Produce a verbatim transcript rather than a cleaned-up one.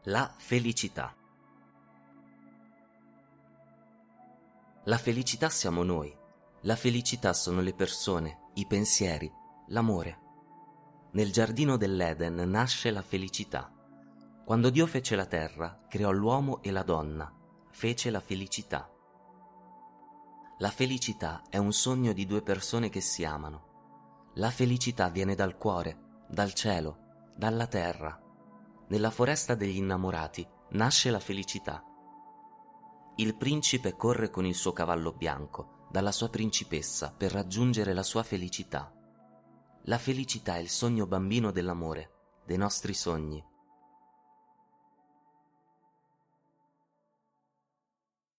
La felicità. La felicità siamo noi, la felicità sono le persone, i pensieri, l'amore. Nel giardino dell'Eden nasce la felicità. Quando Dio fece la terra, creò l'uomo e la donna, fece la felicità. La felicità è un sogno di due persone che si amano. La felicità viene dal cuore, dal cielo, dalla terra. Nella foresta degli innamorati nasce la felicità. Il principe corre con il suo cavallo bianco dalla sua principessa per raggiungere la sua felicità. La felicità è il sogno bambino dell'amore, dei nostri sogni.